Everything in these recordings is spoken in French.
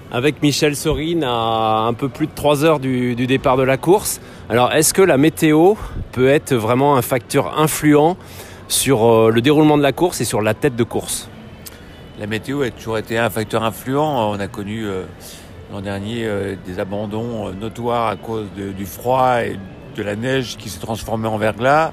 avec Michel Sorine à un peu plus de 3 heures du départ de la course. Alors, est-ce que la météo peut être vraiment un facteur influent sur le déroulement de la course et sur la tête de course? La météo a toujours été un facteur influent. On a connu l'an dernier des abandons notoires à cause du froid et de la neige qui s'est transformée en verglas.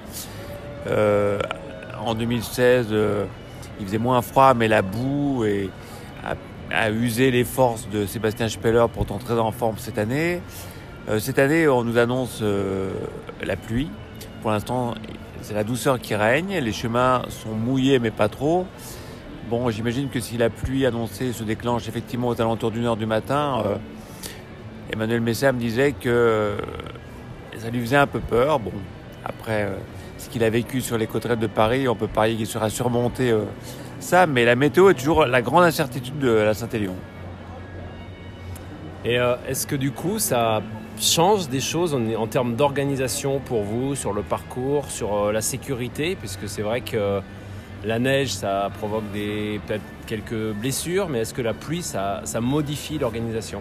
En 2016, il faisait moins froid, mais la boue a usé les forces de Sébastien Speller, pourtant très en forme cette année. Cette année, on nous annonce la pluie. Pour l'instant, c'est la douceur qui règne. Les chemins sont mouillés, mais pas trop. Bon, j'imagine que si la pluie annoncée se déclenche effectivement aux alentours d'1h du matin, Emmanuel Messa me disait que ça lui faisait un peu peur. Bon, après ce qu'il a vécu sur les côtes de Paris, on peut parier qu'il sera surmonté ça, mais la météo est toujours la grande incertitude de la Saint-Élion. Et est-ce que du coup, ça change des choses en termes d'organisation pour vous, sur le parcours, sur la sécurité, puisque c'est vrai que la neige, ça provoque peut-être quelques blessures, mais est-ce que la pluie, ça modifie l'organisation?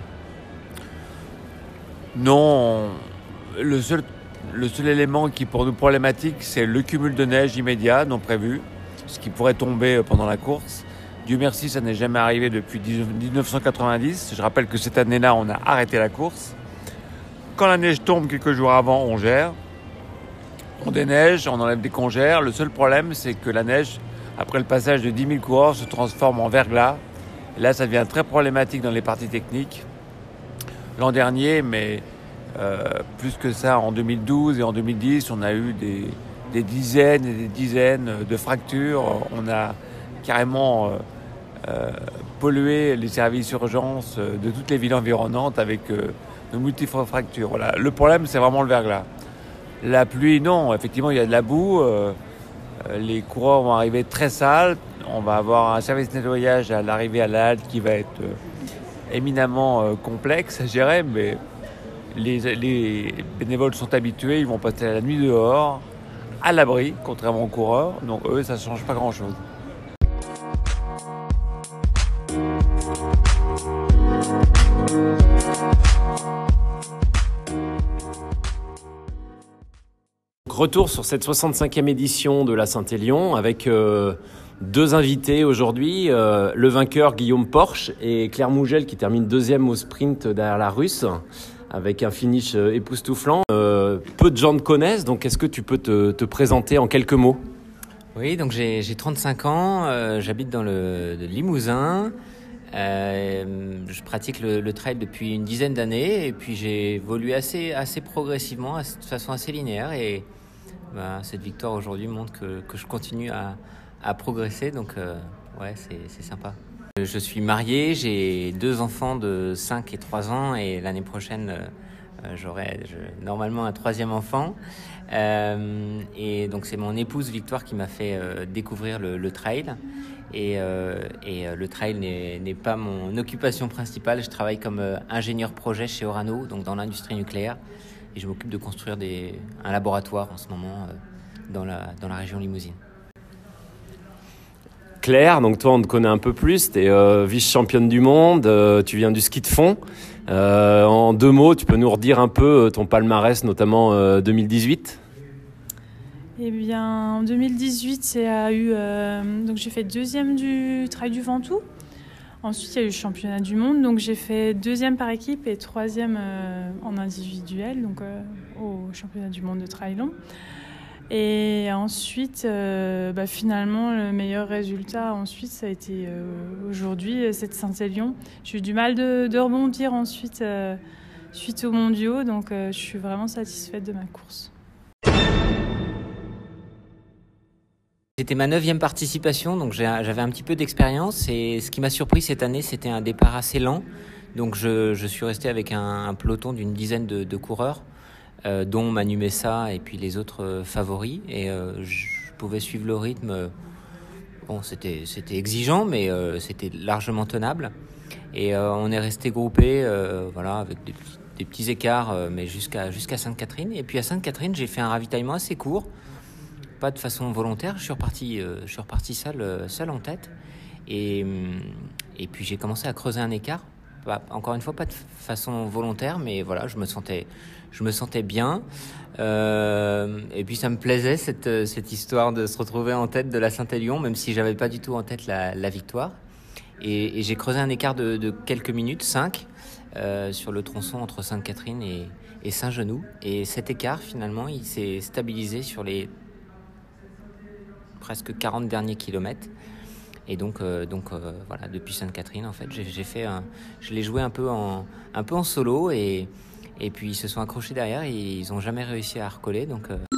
Non, le seul élément qui pour nous problématique, c'est le cumul de neige immédiat, non prévu, ce qui pourrait tomber pendant la course. Dieu merci, ça n'est jamais arrivé depuis 1990. Je rappelle que cette année-là, on a arrêté la course. Quand la neige tombe quelques jours avant, on gère. On déneige, on enlève des congères. Le seul problème, c'est que la neige, après le passage de 10 000 coureurs, se transforme en verglas. Et là, ça devient très problématique dans les parties techniques. L'an dernier, mais plus que ça, en 2012 et en 2010, on a eu des dizaines et des dizaines de fractures. On a carrément pollué les services urgences de toutes les villes environnantes avec de multiples fractures. Voilà. Le problème, c'est vraiment le verglas. La pluie, non. Effectivement, il y a de la boue. Les coureurs vont arriver très sales. On va avoir un service de nettoyage à l'arrivée à la halte qui va être éminemment complexe à gérer, mais les bénévoles sont habitués. Ils vont passer la nuit dehors, à l'abri, contrairement aux coureurs. Donc eux, ça ne change pas grand-chose. Retour sur cette 65e édition de la Saint-Élion avec deux invités aujourd'hui, le vainqueur Guillaume Porche et Claire Mougel qui termine deuxième au sprint derrière la Russe avec un finish époustouflant. Peu de gens te connaissent, donc est-ce que tu peux te présenter en quelques mots? Oui, donc j'ai 35 ans, j'habite dans le Limousin. Je pratique le trail depuis une dizaine d'années et puis j'ai évolué assez progressivement, de façon assez linéaire et cette victoire aujourd'hui montre que je continue à progresser, donc ouais, c'est sympa. Je suis marié, j'ai 2 enfants de 5 et 3 ans et l'année prochaine j'aurai normalement un 3e enfant. Et donc c'est mon épouse Victoire qui m'a fait découvrir le trail. Et le trail n'est pas mon occupation principale. Je travaille comme ingénieur projet chez Orano, donc dans l'industrie nucléaire. Et je m'occupe de construire un laboratoire en ce moment dans la région limousine. Claire, donc toi on te connaît un peu plus, tu es vice-championne du monde, tu viens du ski de fond. En 2 mots, tu peux nous redire un peu ton palmarès, notamment 2018? Eh bien, en 2018, donc j'ai fait 2e du Trail du Ventoux. Ensuite, il y a eu le championnat du monde. Donc, j'ai fait 2e par équipe et 3e en individuel, donc au championnat du monde de trail long. Et ensuite, finalement, le meilleur résultat ensuite, ça a été aujourd'hui, cette Saint-Élion. J'ai eu du mal de rebondir ensuite suite aux mondiaux. Donc, je suis vraiment satisfaite de ma course. C'était ma 9e participation, donc j'avais un petit peu d'expérience et ce qui m'a surpris cette année, c'était un départ assez lent. Donc je suis resté avec un peloton d'une dizaine de coureurs, dont Manu Messa et puis les autres favoris. Et je pouvais suivre le rythme. Bon, c'était exigeant, mais c'était largement tenable. Et on est resté groupés, avec des petits écarts, mais jusqu'à Sainte-Catherine. Et puis à Sainte-Catherine, j'ai fait un ravitaillement assez court. Pas de façon volontaire, je suis reparti seul en tête et puis j'ai commencé à creuser un écart encore une fois, pas de façon volontaire, mais voilà, je me sentais bien. Et puis ça me plaisait cette histoire de se retrouver en tête de la Saint-Élion, même si j'avais pas du tout en tête la victoire. Et j'ai creusé un écart de quelques minutes, 5, sur le tronçon entre Sainte-Catherine et Saint-Genoux. Et cet écart, finalement, il s'est stabilisé sur les presque 40 derniers kilomètres. Et donc voilà, depuis Sainte-Catherine, en fait, je l'ai joué un peu en solo et puis ils se sont accrochés derrière et ils n'ont jamais réussi à recoller.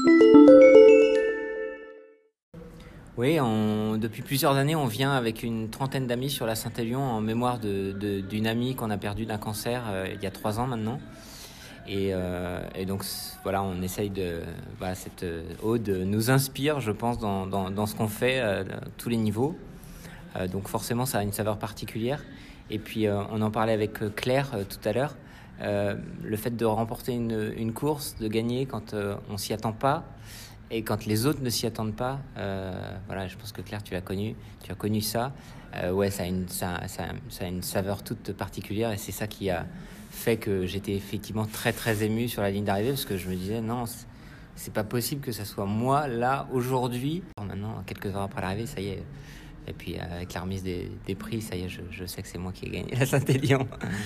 Oui, depuis plusieurs années, on vient avec une trentaine d'amis sur la Saint-Élion en mémoire d'une amie qu'on a perdue d'un cancer il y a 3 ans maintenant. Et donc voilà, on essaye cette ode nous inspire, je pense, dans ce qu'on fait à tous les niveaux. Donc forcément, ça a une saveur particulière. Et puis on en parlait avec Claire tout à l'heure. Le fait de remporter une course, de gagner quand on s'y attend pas et quand les autres ne s'y attendent pas, voilà, je pense que Claire, tu as connu ça. Ouais, ça a une saveur toute particulière et c'est ça qui a fait que j'étais effectivement très très ému sur la ligne d'arrivée parce que je me disais non, c'est pas possible que ça soit moi là aujourd'hui. Maintenant, quelques heures après l'arrivée, ça y est. Et puis avec la remise des prix, ça y est, je sais que c'est moi qui ai gagné la Saint-Élion.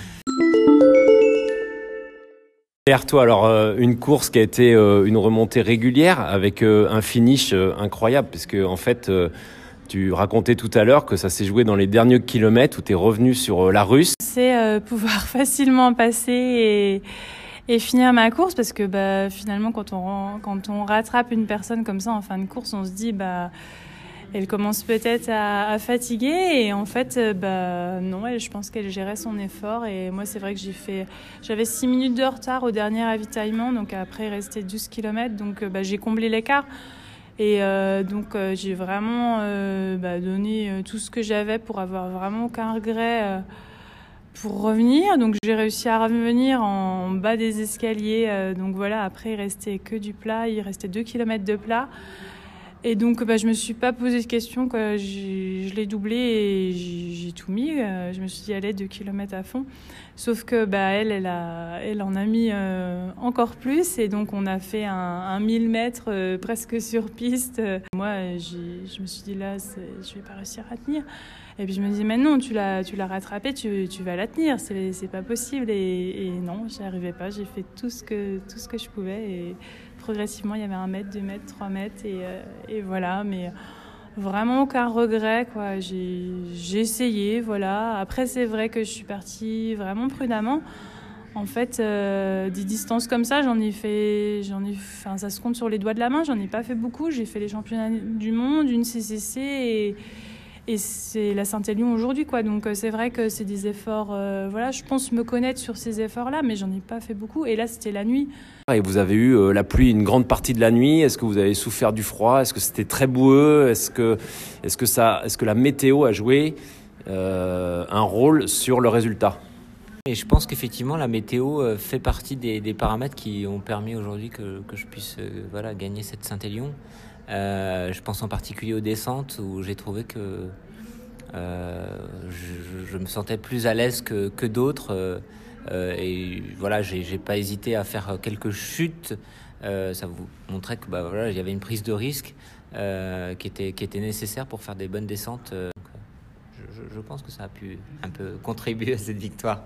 Claire, toi, alors une course qui a été une remontée régulière avec un finish incroyable, parce que en fait, tu racontais tout à l'heure que ça s'est joué dans les derniers kilomètres où tu es revenu sur la Russe. C'est pouvoir facilement passer et finir ma course, parce que finalement, quand on rattrape une personne comme ça en fin de course, on se dit elle commence peut-être à fatiguer et en fait, non, je pense qu'elle gérait son effort et moi, c'est vrai que j'avais 6 minutes de retard au dernier ravitaillement, donc après, il restait 12 km, donc j'ai comblé l'écart et donc j'ai vraiment donné tout ce que j'avais pour avoir vraiment aucun regret pour revenir. Donc j'ai réussi à revenir en bas des escaliers, donc voilà, après, il restait que du plat, il restait 2 km de plat. Et donc, je me suis pas posé de questions, quoi. Je l'ai doublé et j'ai tout mis. Je me suis dit, allez, 2 km à fond. Sauf que, elle en a mis encore plus. Et donc, on a fait un 1000 mètres presque sur piste. Moi, je me suis dit, là, je vais pas réussir à tenir. Et puis, je me dis, mais non, tu l'as rattrapée, tu vas la tenir. C'est pas possible. Et non, j'y arrivais pas. J'ai fait tout ce que je pouvais. Et progressivement, il y avait 1 mètre, 2 mètres, 3 mètres et voilà, mais vraiment aucun regret, quoi. J'ai essayé, voilà. Après, c'est vrai que je suis partie vraiment prudemment. En fait, des distances comme ça, ça se compte sur les doigts de la main. J'en ai pas fait beaucoup. J'ai fait les championnats du monde, une CCC et c'est la Saint-Élion aujourd'hui, quoi. Donc c'est vrai que c'est des efforts, voilà, je pense me connaître sur ces efforts-là, mais j'en ai pas fait beaucoup. Et là, c'était la nuit. Et vous avez eu la pluie une grande partie de la nuit. Est-ce que vous avez souffert du froid? Est-ce que c'était très boueux? Est-ce que la météo a joué un rôle sur le résultat? Et je pense qu'effectivement, la météo fait partie des paramètres qui ont permis aujourd'hui que je puisse gagner cette Saint-Élion. Je pense en particulier aux descentes où j'ai trouvé que je me sentais plus à l'aise que d'autres. Et voilà, j'ai pas hésité à faire quelques chutes. Ça vous montrait que il y avait une prise de risque qui était nécessaire pour faire des bonnes descentes. Je pense que ça a pu un peu contribuer à cette victoire.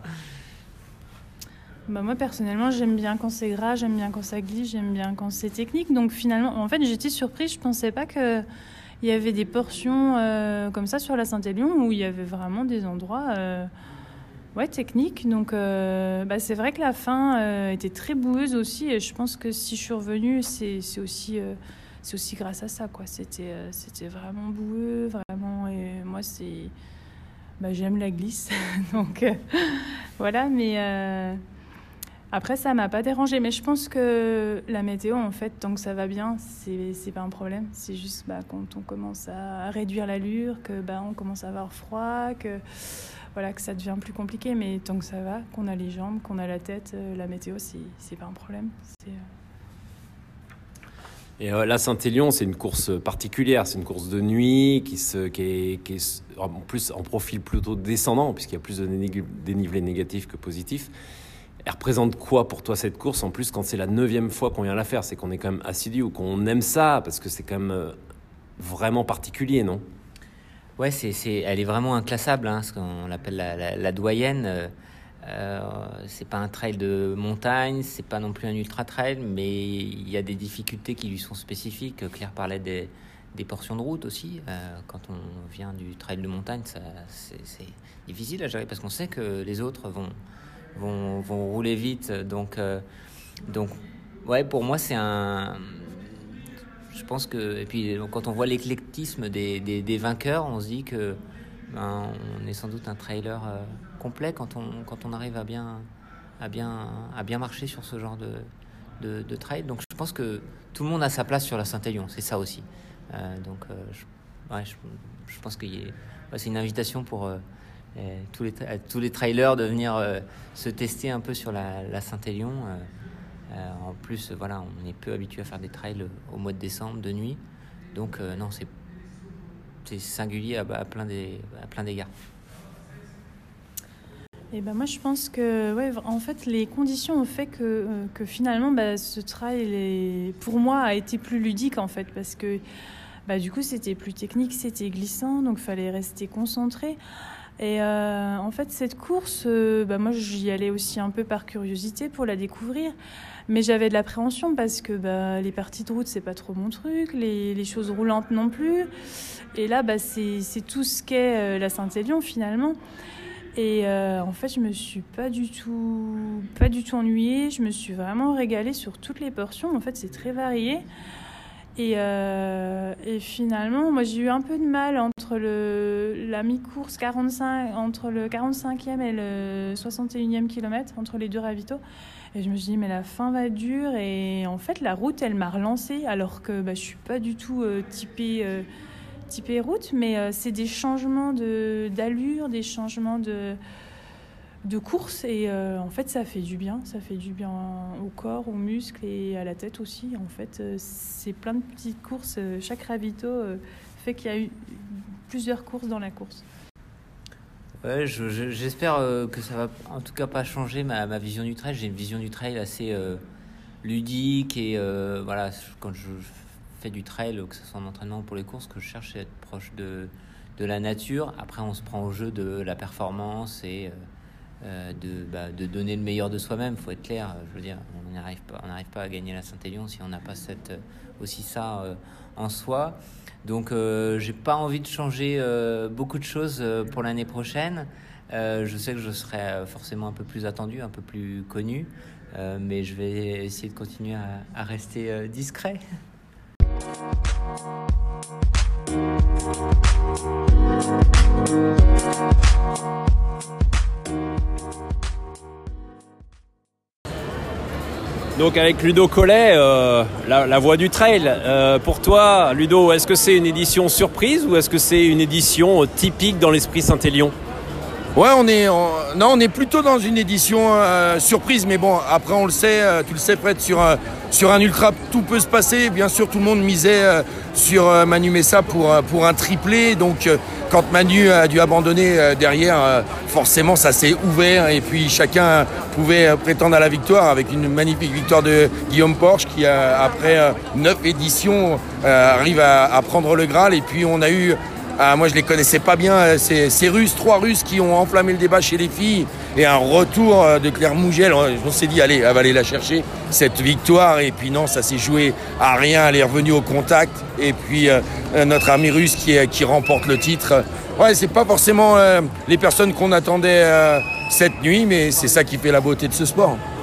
Moi, personnellement, j'aime bien quand c'est gras, j'aime bien quand ça glisse, j'aime bien quand c'est technique. Donc finalement, en fait, j'étais surprise. Je pensais pas qu'il y avait des portions comme ça sur la Saint-Élion où il y avait vraiment des endroits techniques. Donc c'est vrai que la fin était très boueuse aussi. Et je pense que si je suis revenue, c'est aussi grâce à ça, quoi. C'était vraiment boueux, vraiment. Et moi, j'aime la glisse. Donc voilà, mais... Après, ça m'a pas dérangé, mais je pense que la météo, en fait, tant que ça va bien, c'est pas un problème. C'est juste quand on commence à réduire l'allure, que on commence à avoir froid, que ça devient plus compliqué. Mais tant que ça va, qu'on a les jambes, qu'on a la tête, la météo, c'est pas un problème. Et la Saint-Élion, c'est une course particulière, c'est une course de nuit qui est en plus en profil plutôt descendant, puisqu'il y a plus de dénivelé négatif que positif. Elle représente quoi pour toi cette course, en plus quand c'est la 9e fois qu'on vient la faire? C'est qu'on est quand même assidu ou qu'on aime ça, parce que c'est quand même vraiment particulier, non? Ouais, elle est vraiment inclassable, hein, ce qu'on l'appelle la doyenne. C'est pas un trail de montagne, c'est pas non plus un ultra trail, mais il y a des difficultés qui lui sont spécifiques. Claire parlait des portions de route aussi. Quand on vient du trail de montagne, c'est difficile à gérer parce qu'on sait que les autres vont rouler vite. Donc ouais, pour moi c'est je pense que, et puis quand on voit l'éclectisme des vainqueurs, on se dit que on est sans doute un trailer complet quand on arrive à bien marcher sur ce genre de trail. Donc je pense que tout le monde a sa place sur la Saint-Élion, c'est ça aussi. Je pense que c'est une invitation pour tous les trailers de venir se tester un peu sur la Saint-Élion. En plus, voilà, on est peu habitué à faire des trails au mois de décembre, de nuit. Donc non, c'est singulier à plein d'égards. Et ben moi je pense que en fait les conditions ont fait que finalement ce trail pour moi a été plus ludique en fait, parce que du coup c'était plus technique, c'était glissant, donc fallait rester concentré. Et en fait cette course, moi j'y allais aussi un peu par curiosité pour la découvrir, mais j'avais de l'appréhension parce que les parties de route c'est pas trop mon truc, les choses roulantes non plus. Et là c'est tout ce qu'est la Saint-Élion finalement. Et en fait, je me suis pas du tout ennuyée. Je me suis vraiment régalée sur toutes les portions. En fait, c'est très varié. Et finalement, moi, j'ai eu un peu de mal entre la mi-course 45, entre le 45e et le 61e kilomètre, entre les deux ravitaux. Et je me suis dit, mais la fin va être dure. Et en fait, la route, elle m'a relancée, alors que je suis pas du tout typée route, mais c'est des changements d'allure, des changements de course, et en fait ça fait du bien au corps, aux muscles et à la tête aussi. En fait c'est plein de petites courses, chaque ravito fait qu'il y a eu plusieurs courses dans la course. Ouais, j'espère que ça va en tout cas pas changer ma vision du trail. J'ai une vision du trail assez ludique, et voilà, quand je fais du trail, que ce soit en entraînement ou pour les courses, que je cherche à être proche de la nature. Après, on se prend au jeu de la performance et de donner le meilleur de soi-même. Il faut être clair, je veux dire, on n'arrive pas à gagner la Saint-Élion si on n'a pas aussi ça en soi. Donc j'ai pas envie de changer beaucoup de choses pour l'année prochaine. Je sais que je serai forcément un peu plus attendu, un peu plus connu, mais je vais essayer de continuer à rester discret. Donc avec Ludo Collet, la voix du trail. Pour toi, Ludo, est-ce que c'est une édition surprise ou est-ce que c'est une édition typique dans l'esprit Saint-Élion? Ouais, on est plutôt dans une édition surprise, mais bon, après on le sait, tu le sais Fred, sur un ultra tout peut se passer. Bien sûr, tout le monde misait sur Manu Messa pour un triplé, donc quand Manu a dû abandonner derrière, forcément ça s'est ouvert et puis chacun pouvait prétendre à la victoire, avec une magnifique victoire de Guillaume Porche qui après 9 éditions arrive à prendre le Graal. Et puis on a eu, moi je les connaissais pas bien, ces trois Russes qui ont enflammé le débat chez les filles, et un retour de Claire Mougel. On s'est dit allez, elle va aller la chercher cette victoire, et puis non, ça s'est joué à rien. Elle est revenue au contact, et puis notre ami russe qui remporte le titre. Ouais, c'est pas forcément les personnes qu'on attendait cette nuit, mais c'est ça qui fait la beauté de ce sport.